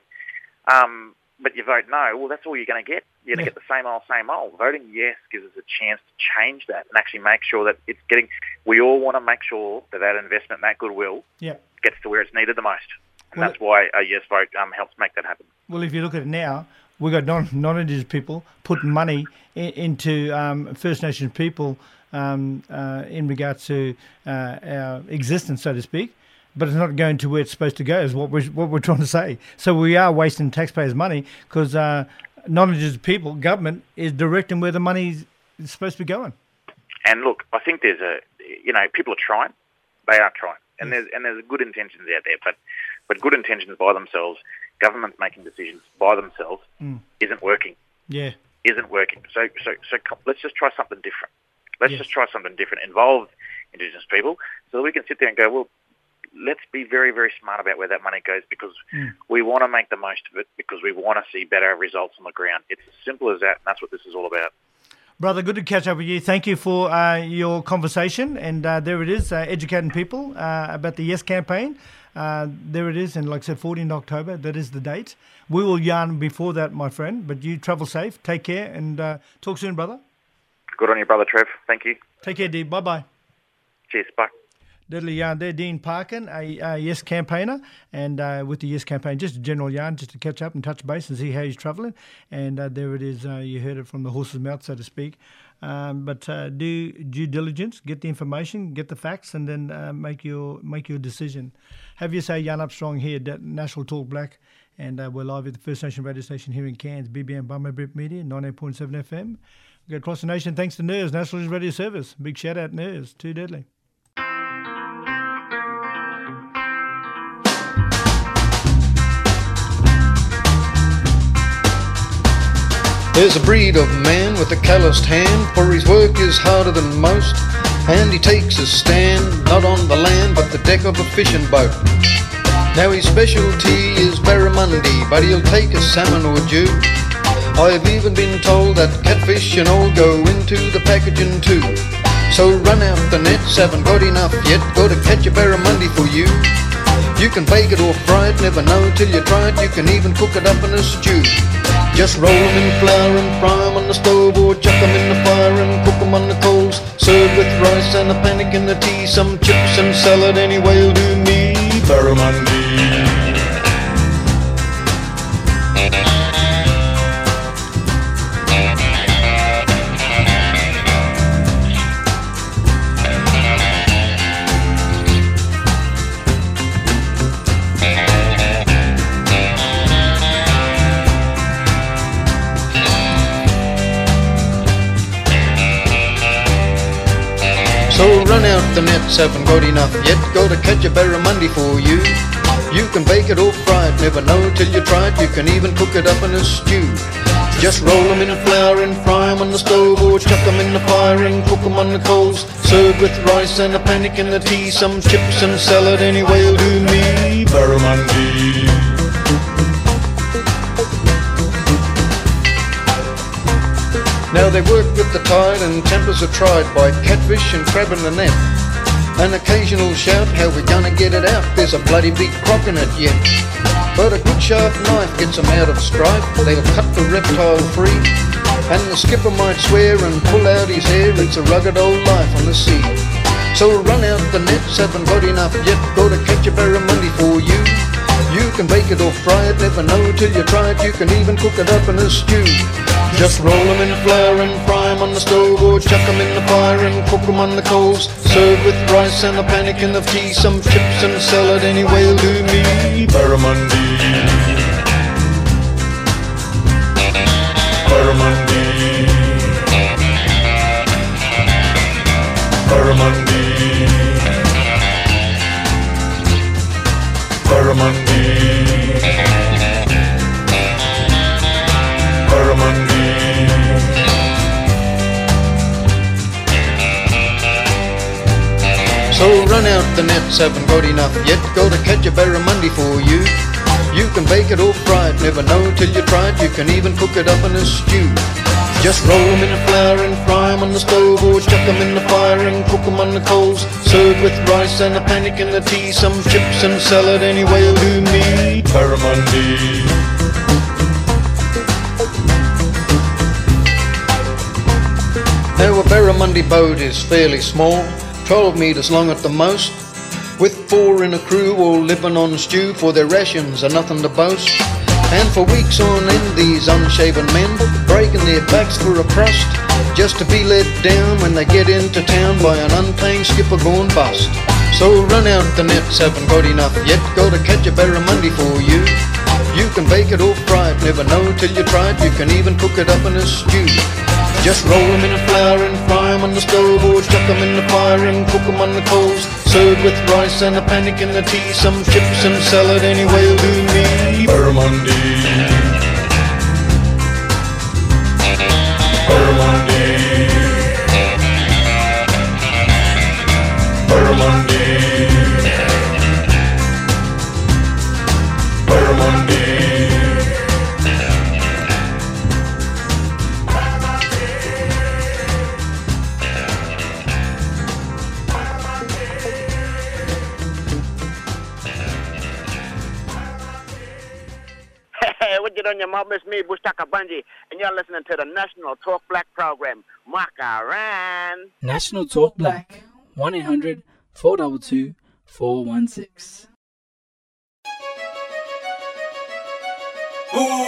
S8: um, but you vote no, well, that's all you're going to get. You're going to
S3: Yeah.
S8: get the same old, same old. Voting yes gives us a chance to change that and actually make sure that it's getting. We all want to make sure that that investment, that goodwill,
S3: Yeah.
S8: gets to where it's needed the most. And
S3: Well,
S8: that's why a yes vote um, helps make that happen.
S3: Well, if you look at it now, we've got non non-Indigenous people putting money in, into um, First Nations people um, uh, in regards to uh, our existence, so to speak. But it's not going to where it's supposed to go, is what we're, what we're trying to say. So we are wasting taxpayers' money because uh, non-Indigenous people, government, is directing where the money is supposed to be going.
S8: And look, I think there's a, you know, people are trying. They are trying. And there's and there's good intentions out there. But, but good intentions by themselves, governments making decisions by themselves,
S3: Mm.
S8: isn't working.
S3: Yeah.
S8: Isn't working. So so so co- let's just try something different. Let's
S3: Yes.
S8: just try something different. Involve Indigenous people so that we can sit there and go, well, let's be very, very smart about where that money goes because
S3: Mm.
S8: we want to make the most of it because we want to see better results on the ground. It's as simple as that, and that's what this is all about.
S3: Brother, good to catch up with you. Thank you for uh, your conversation. And uh, there it is, uh, educating people uh, about the Yes campaign. Uh, there it is, and like I said, fourteenth of October, that is the date. We will yarn before that, my friend, but you travel safe, take care, and uh, talk soon, brother.
S8: Good on you, brother Trev. Thank you.
S3: Take care, Dee. Bye-bye.
S8: Cheers. Bye.
S3: Deadly yarn there, Dean Parkin, a, a Yes campaigner, and uh, with the Yes campaign, just a general yarn, just to catch up and touch base and see how he's travelling. And uh, there it is, uh, you heard it from the horse's mouth, so to speak. Um, but uh, do due diligence, get the information, get the facts, and then uh, make your make your decision. Have your say, Yarn Up Strong here at National Talk Black, and uh, we're live at the First Nation radio station here in Cairns, B B M Bummer Brit Media, ninety-eight point seven F M. We go across the nation thanks to N E R S, National Radio Service. Big shout out, N E R S, too deadly.
S9: There's a breed of man with a calloused hand, for his work is harder than most, and he takes his stand not on the land but the deck of a fishing boat. Now his specialty is barramundi, but he'll take a salmon or Jew. I've even been told that catfish and all go into the packaging too. So run out the nets, haven't got enough yet, got to catch a barramundi for you. You can bake it or fry it, never know till you try it, you can even cook it up in a stew. Just roll 'em in flour and fry 'em on the stove, or chuck 'em in the fire and cook 'em on the coals. Serve with rice and a pannikin in the tea, some chips and salad, any way'll do me. Barramundi. So run out the nets, haven't got enough yet, got to catch a barramundi for you. You can bake it or fry it, never know till you try it, you can even cook it up in a stew. Just roll 'em in flour and fry 'em on the stove, or chuck 'em in the fire and cook 'em on the coals. Serve with rice and a pannikin in the tea, some chips and salad, any way'll do me. Barramundi. Now they work with the tide and tempers are tried by catfish and crab in the net. An occasional shout, how we gonna get it out? There's a bloody big crock in it yet. But a good sharp knife gets them out of strife. They'll cut the reptile free. And the skipper might swear and pull out his hair. It's a rugged old life on the sea. So run out the nets, haven't got enough yet, got to catch a barramundi for you. You can bake it or fry it, never know till you try it, you can even cook it up in a stew. Just roll 'em in flour and fry 'em on the stove, or chuck 'em in the fire and cook 'em on the coals. Serve with rice and a pannikin of tea, some chips and salad, any way'll do me. Barramundi. Barramundi. Barramundi. Barramundi. Barramundi. So run out the nets, haven't got enough yet, got to catch a barramundi for you. You can bake it or fry it, never know till you try it. You can even cook it up in a stew. Just roll them in the flour and fry them on the stove, or chuck them in the fire and cook them on the coals. Serve with rice and a panic in the tea, some chips and salad, any way will do me. Barramundi. Our barramundi boat is fairly small, twelve metres long at the most, with four in a crew all living on stew, for their rations are nothing to boast. And for weeks on end these unshaven men breaking their backs for a crust, just to be let down when they get into town by an unpaying skipper gone bust. So run out the nets, haven't got enough yet, gotta catch a barramundi for you. You can bake it or fry it, never know till you try it. You can even cook it up in a stew. Just roll them in the flour and fry them on the stove, or chuck them in the fire and cook them on the coals. Served with rice and a panic in the tea, some chips and salad, any way will do me. Barramundi. Barramundi. Barramundi. Barramundi.
S10: What you on your mouth? It's me, Bushtaka Bunji, and you're listening to the National Talk Black program. Makaran.
S11: National Talk Black. one eight hundred four two two four one six.
S6: Ooh.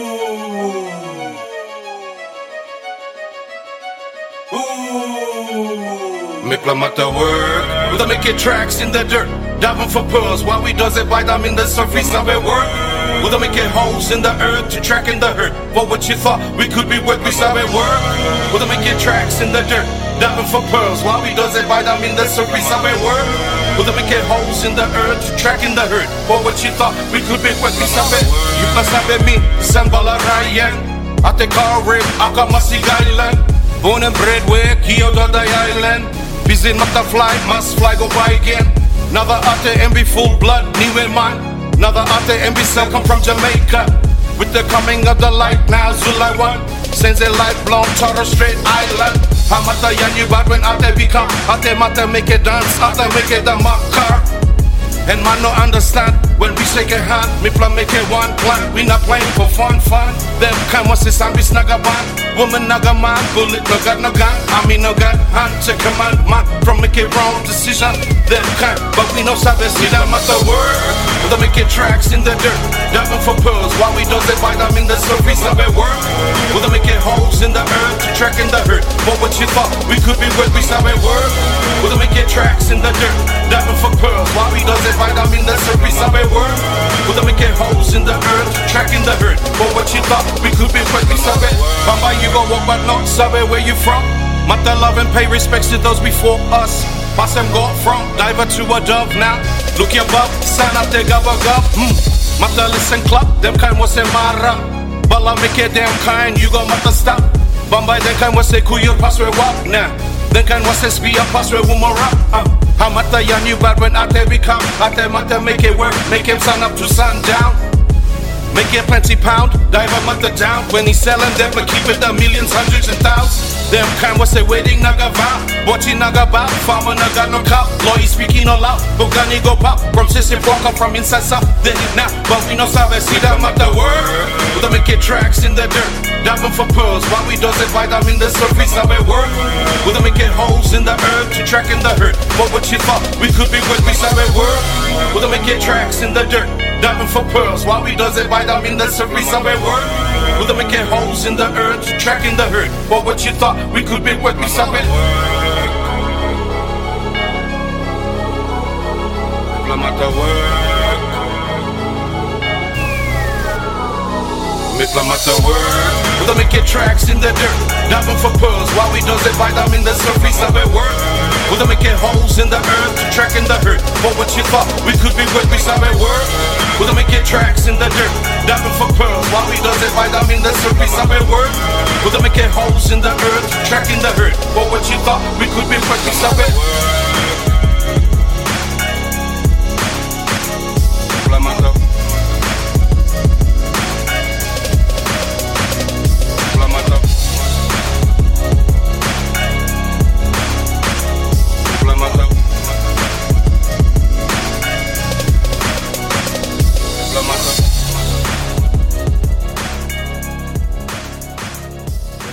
S6: Ooh.
S12: Me plumb at the work, we make it tracks in the dirt, diving for pearls while we does it by them in the surface of it work. We don't make it holes in the earth to track in the hurt. For what you thought we could be with, we saw it work. We don't make it tracks in the dirt, diving for pearls while we does it by them in the surface of it work. We don't make it holes in the earth to track in the hurt. For what you thought we could be with, we saw it. You must have me, Sambala Ryan. At the car rip, Akamasi Island. Born and bred where Kyoto the island. Busy not the fly, must fly go by again. Another after and be full blood, new in mind. Another after and be cell come from Jamaica. With the coming of the light, now July one. Sends a light blown Torres Strait Island. Hamata Yanyu bad when out there become. Out there mata make it dance, out there make it the car. And man no understand when we shake a hand, me plan make it one plan. We not playing for fun, fun. Them kind of say be snagga band. Woman naga man, bullet no got no gun. I mean no gun, hand to command man. From make it wrong decision, them kind. But we know sabe see them at the word. We don't make it tracks in the dirt, diving for pearls while we does it by them in the surface of it work. We don't make it holes in the earth to track in the hurt. But what you thought we could be with, we sabe work. We don't make it tracks in the dirt, diving for pearls while we does it by them in the surface of it work. We don't make it holes in the earth to track in the hurt. But what you thought we could be with, we sabe. Bamba you go walk but not sabe where you from. Mata love and pay respects to those before us. Pass them go from diver to a dove now. Look your above, sign up the gabba gub. Hmm. Mata listen club, them kind was a mara. Bala make it damn kind, you go mata stop. Bamba them kind was a kuyo pass where walk now. Then kind was a spear pass where woman rap. Uh. Hamata ya new bad when out there become. Out there mata make it work, make him sign up to sundown. Make it plenty pound, dive a mother down. When he's selling them, but keep it the millions, hundreds and thousands. Them kind was a wedding naga vow. Watching naga bow, farmer naga no cop. Lawyer speaking all out, Bogani go pop. From Sissy walk up from inside south. Then it now, but we know sabe see them at the word. We don't make it tracks in the dirt, diving for pearls while we does it by them in the surface of it work. We don't make it holes in the earth to track in the hurt. But what you thought we could be with, we sabe work. We don't make it tracks in the dirt, diving for pearls while we does it by them in the surface of it work. We don't make it holes in the earth to track in the hurt. But what you thought we could be with, we sabe work. Diplomata work. Diplomata work. We don't make it tracks in the dirt, diving for pearls while we does it by them in the surface of it work. We don't make it holes in the earth to track in the hurt. But what you thought we could be with, we sabe work. We don't make it tracks in the dirt, diving for pearls while we does it by them in the surface of it work. We don't make it holes in the earth to track in the hurt. But what you thought we could be with, we sabe work.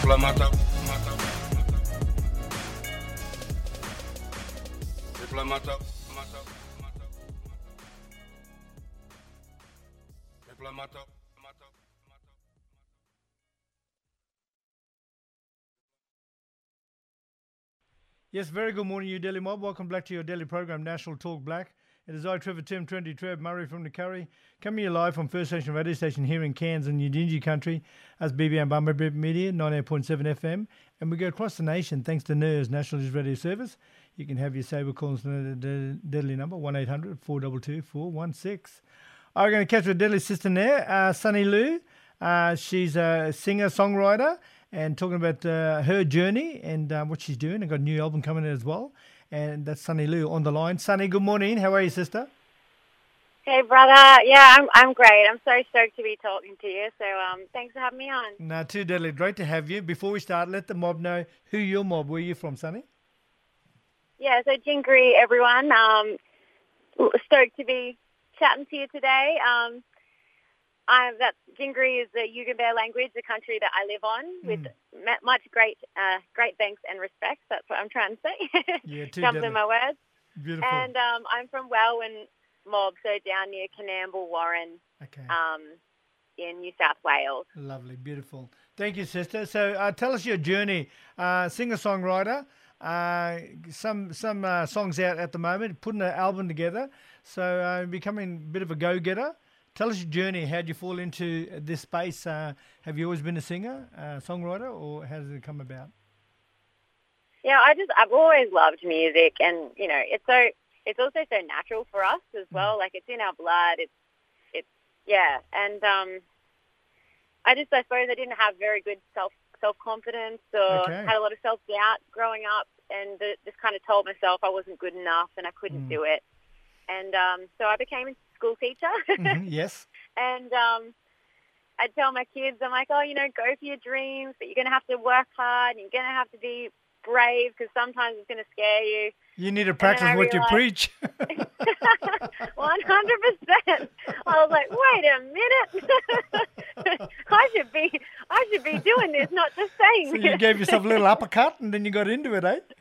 S12: Diplomata. Diplomata. Diplomata.
S3: Yes, very good morning, you Delhi mob. Welcome back to your daily program, National Talk Black. It is I, Trevor Tim, twenty Trev, Murray from the Curry, coming to you live from First Nation Radio Station here in Cairns and Yidinji Country as B B M Bummer Bip Media, ninety-eight point seven F M. And we go across the nation thanks to N E R S, National News Radio Service. You can have your saber calls to the deadly number, one eight hundred four two two four one six. I'm going to catch with Deadly sister there, uh, Sunny Lou. Uh, she's a singer-songwriter and talking about uh, her journey and uh, what she's doing. I've got a new album coming in as well. And that's Sunny Lou on the line. Sunny, good morning. How are you, sister?
S13: Hey, brother. Yeah, I'm I'm great. I'm so stoked to be talking to you. So um, thanks for having me on.
S3: No, too deadly. Great to have you. Before we start, let the mob know who your mob. Where are you from, Sunny?
S13: Yeah, so Jingri, everyone. Um, stoked to be chatting to you today. Um, I'm, that Jingri is the Yugambeh language, the country that I live on, with mm. much great, uh, great thanks and respect. That's what I'm trying to say.
S3: Yeah, too
S13: Jump
S3: deadly.
S13: in my words.
S3: Beautiful.
S13: And um, I'm from Welwyn Mob, so down near Canamble, Warren,
S3: okay.
S13: um, in New South Wales.
S3: Lovely, beautiful. Thank you, sister. So uh, tell us your journey. Uh, singer-songwriter, uh, some some uh, songs out at the moment, putting an album together, so uh, becoming a bit of a go-getter. Tell us your journey. How did you fall into this space? Uh, have you always been a singer, uh, songwriter, or how did it come about?
S13: Yeah, I just I've always loved music, and you know, it's so it's also so natural for us as well. Mm. Like it's in our blood. It's it's yeah, and um, I just I suppose I didn't have very good self self confidence, or
S3: okay.
S13: had a lot of self doubt growing up, and the, just kind of told myself I wasn't good enough and I couldn't
S3: Mm.
S13: do it. And um, so I became a school teacher.
S3: Mm-hmm, yes.
S13: And um, I'd tell my kids, I'm like, oh, you know, go for your dreams, but you're going to have to work hard and you're going to have to be brave because sometimes it's going to scare you.
S3: You need to practice what you preach.
S13: one hundred percent. I was like, wait a minute. I should be I should be doing this, not just saying
S3: So you gave yourself a little uppercut and then you got into it, eh?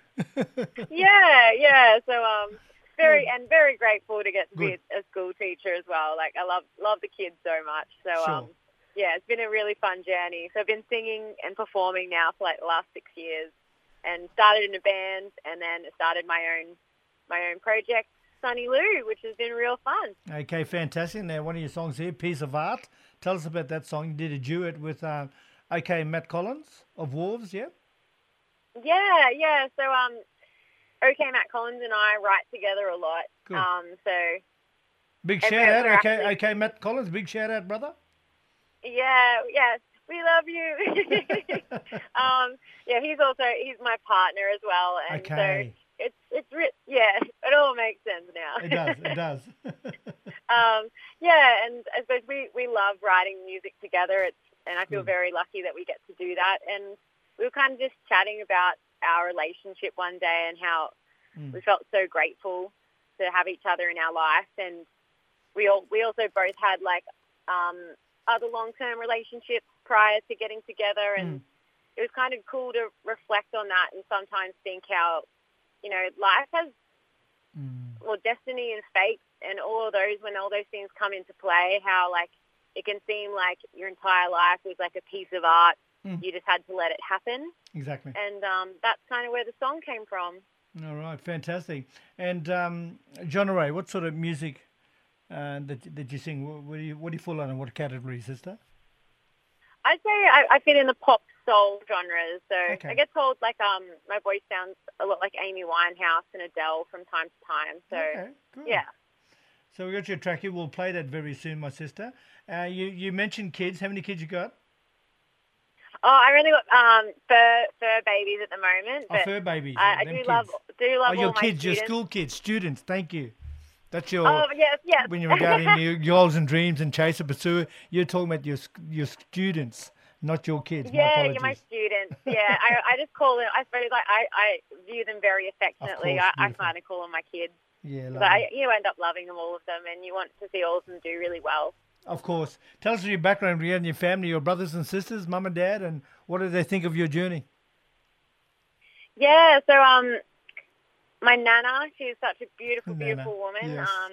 S13: Yeah, yeah. So um very and very grateful to get to
S3: Good.
S13: be a, a school teacher as well. Like I love love the kids so much. So
S3: Sure.
S13: um yeah, it's been a really fun journey. So I've been singing and performing now for like the last six years, and started in a band, and then started my own my own project, Sunny Lou, which has been real fun.
S3: Okay, fantastic. Now, one of your songs here, Piece of Art. Tell us about that song. You did a duet with uh, OK Matt Collins of Wolves, yeah?
S13: Yeah, yeah. So um, OK Matt Collins and I write together a lot.
S3: Good.
S13: Um, so
S3: Big
S13: and
S3: shout
S13: we're-
S3: out,
S13: we're
S3: OK,
S13: actually-
S3: OK Matt Collins. Big shout out, brother.
S13: yeah, yes, we love you. um, yeah, he's also he's my partner as well, and
S3: Okay.
S13: so it's it's re- yeah, it all makes sense now.
S3: It does, it does.
S13: um, yeah, and I suppose we, we love writing music together. It's and I feel
S3: Mm.
S13: very lucky that we get to do that. And we were kind of just chatting about our relationship one day and how
S3: Mm.
S13: we felt so grateful to have each other in our life. And we all we also both had like um, other long term relationships prior to getting together, and
S3: Mm.
S13: it was kind of cool to reflect on that and sometimes think how, you know, life has,
S3: Mm.
S13: well, destiny and fate and all of those, when all those things come into play, how, like, it can seem like your entire life was like a piece of art.
S3: Mm.
S13: You just had to let it happen.
S3: Exactly.
S13: And um, that's kind of where the song came from.
S3: All right, fantastic. And um, John Ray, what sort of music uh, that, that you sing? What, what, do you, what do you fall under? What category, sister?
S13: I'd say I, I fit in the pop soul genres. So
S3: Okay.
S13: I get told, like, um, my voice sounds a lot like Amy Winehouse and Adele from time to time. So,
S3: Okay, good.
S13: yeah.
S3: So we got your track here. We'll play that very soon, my sister. Uh, you, you mentioned kids. How many kids you got?
S13: Oh, I really got um, fur, fur babies at the moment.
S3: Oh,
S13: But
S3: fur babies.
S13: I, I
S3: them
S13: do
S3: kids.
S13: love do love
S3: Oh, your
S13: all my
S3: kids, your
S13: students.
S3: school kids, students. Thank you. That's your...
S13: Oh, yes, yes.
S3: When you're regarding your goals and dreams and chaser pursuer, you're talking about your sc- your students, not your kids. My
S13: Yeah,
S3: apologies.
S13: you're my students. Yeah, I, I just call them, I suppose like I, I view them very affectionately.
S3: course,
S13: I, I
S3: beautiful.
S13: kind of call them my kids.
S3: Yeah,
S13: But
S3: lovely.
S13: I, you end up loving them, all of them, and you want to see all of them do really well.
S3: Of course. Tell us your background regarding your family, your brothers and sisters, mum and dad, and what do they think of your journey?
S13: Yeah, so um, my nana, she's such a beautiful,
S3: Nana,
S13: beautiful woman.
S3: yes.
S13: Um,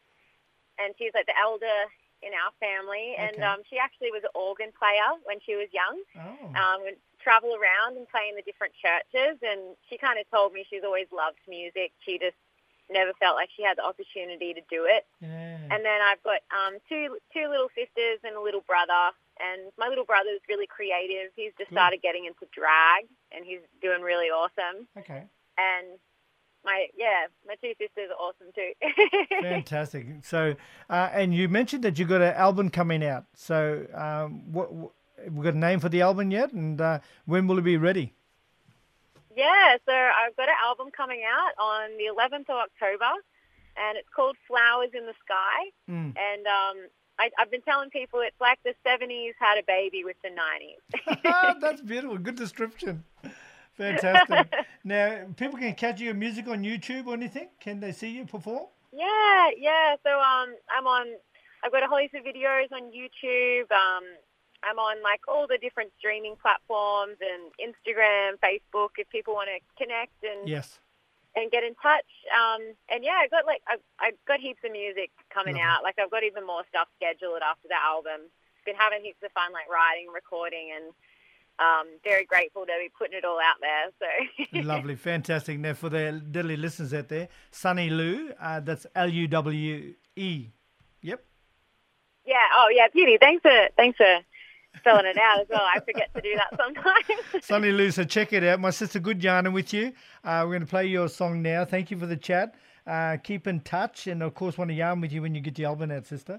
S13: and she's like the elder in our family. And
S3: Okay.
S13: um, she actually was an organ player when she was young.
S3: Oh.
S13: Um, would travel around and play in the different churches. And she kind of told me she's always loved music. She just never felt like she had the opportunity to do it.
S3: Yeah.
S13: And then I've got um, two two little sisters and a little brother. And my little brother is really creative. He's just
S3: Good.
S13: started getting into drag, and he's doing really awesome.
S3: Okay.
S13: And my yeah, my two sisters are awesome too.
S3: Fantastic. So, uh, and you mentioned that you got an album coming out. So, um, what, what we got a name for the album yet? And uh, when will it be ready?
S13: Yeah, so I've got an album coming out on the eleventh of October, and it's called Flowers in the Sky.
S3: Mm.
S13: And um, I, I've been telling people it's like the seventies had a baby with the nineties.
S3: That's beautiful. Good description. Fantastic. Now, people can catch your music on YouTube or anything? Can they see you perform?
S13: Yeah, yeah. So um, I'm on. I've got a whole heap of videos on YouTube. Um, I'm on like all the different streaming platforms and Instagram, Facebook. If people want to connect and
S3: Yes.
S13: and get in touch. Um, and yeah, I got like I've, I've got heaps of music coming
S3: Lovely.
S13: out. Like I've got even more stuff scheduled after the album. Been having heaps of fun, like writing, recording, and um, very grateful to be putting it all out there. So
S3: Lovely. Fantastic. Now, for the deadly listeners out there, Sunny Lou, uh, that's L U W E. Yep.
S13: yeah, oh yeah, beauty. Thanks for thanks for spelling it out as well. I forget to do that sometimes.
S3: Sunny Lou, so check it out. My sister, good yarning with you. Uh, we're going to play your song now. Thank you for the chat. Uh, keep in touch, and of course, want to yarn with you when you get the album out, sister.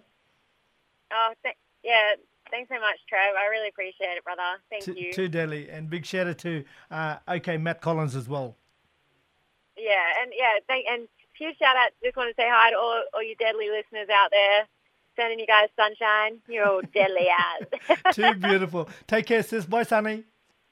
S13: Oh, th- yeah. Thanks so much, Trev. I really appreciate it, brother. Thank
S3: To,
S13: you.
S3: to Delhi, and big shout out to uh, OK Matt Collins as well.
S13: Yeah, and yeah, thank and huge shout out. Just want to say hi to all, all you deadly listeners out there. Sending you guys sunshine. You're all deadly as.
S3: Too beautiful. Take care, sis. Bye, Sunny.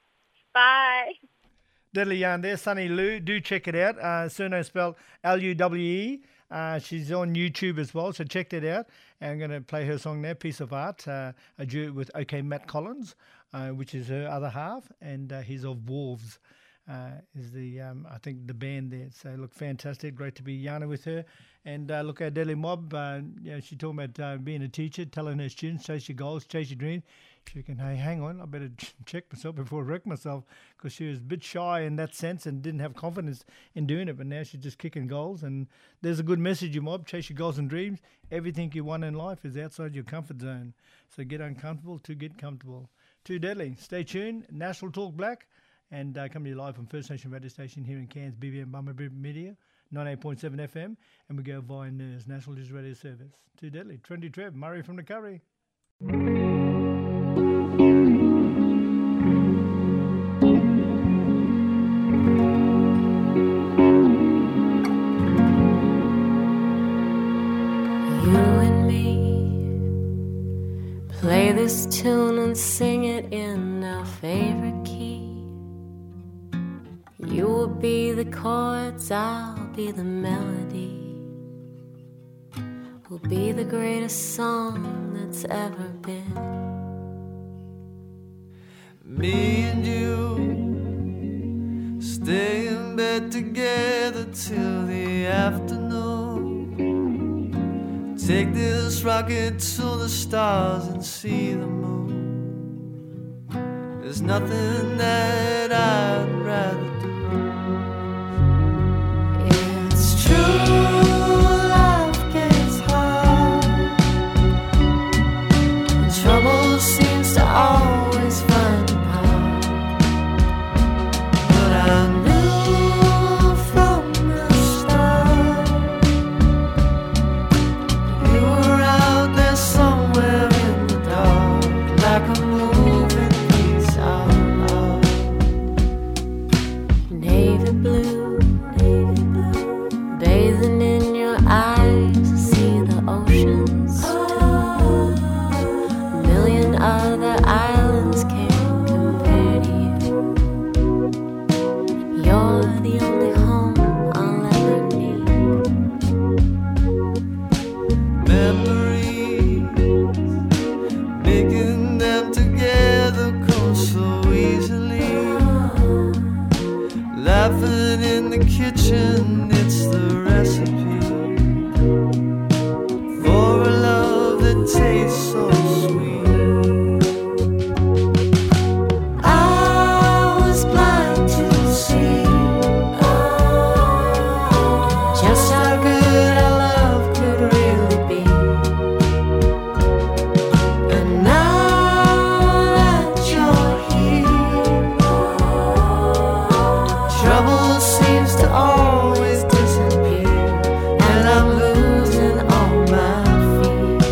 S13: Bye.
S3: Deadly yarn there, Sunny Lou. Do check it out. Uh, surname spelled L U W E. Uh, she's on YouTube as well, so check that out. And I'm going to play her song now, Piece of Art, uh, a duet with OK Matt Collins, uh, which is her other half, and uh, he's of Wolves. Uh, is the um, I think the band there. So look, fantastic, great to be yarning with her. And uh, look, our Deadly Mob, uh, you know, she talking about uh, being a teacher, telling her students, chase your goals, chase your dreams. She can, hey, hang on, I better ch- check myself before I wreck myself, because she was a bit shy in that sense and didn't have confidence in doing it. But now she's just kicking goals, and there's a good message, you mob. Chase your goals and dreams. Everything you want in life is outside your comfort zone. So get uncomfortable to get comfortable. Too Deadly. Stay tuned. National Talk Black. And uh, come to you live from First Nation Radio Station here in Cairns, B B M Bummer Media, ninety-eight point seven F M. And we go via N E R S, National News Radio Service. Too Deadly. Trendy Trev, Murray from the Curry.
S14: You and me play this tune and sing it in our favorite key. You will be the chords, I'll be the melody. We'll be the greatest song that's ever been.
S6: Me and you stay in bed together till the afternoon. Take this rocket to the stars and see the moon. There's nothing that I'd rather do. It's true, life gets hard. And trouble seems to always find a part. But I knew from the start you were out there somewhere in the dark, like a moving piece of art. nothing in the kitchen, it's the recipe for a love that tastes so sweet. I was blind to see just how good our love could really be. And now that you're here, trouble seems to always disappear, and I'm losing all my fears.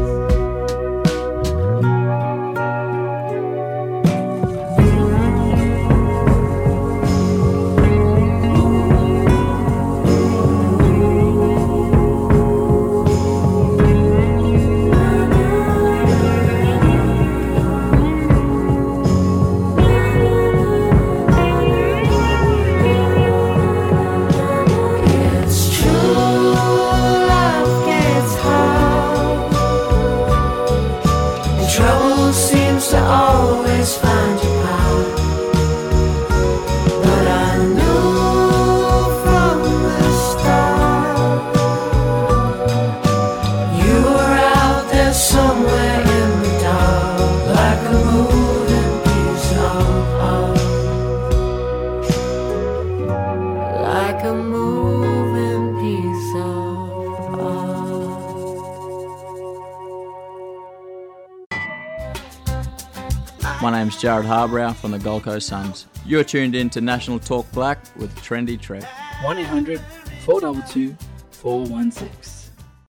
S6: It's true, life gets hard, and trouble seems to always find you out. But I knew from the start you were out there somewhere in the dark, like a moving piece of art, like a moving piece of art.
S15: My name's Jared Harbrow from the Gold Coast Suns. You're tuned in to National Talk Black with Trendy Trev.
S11: one eight hundred four two two four one six.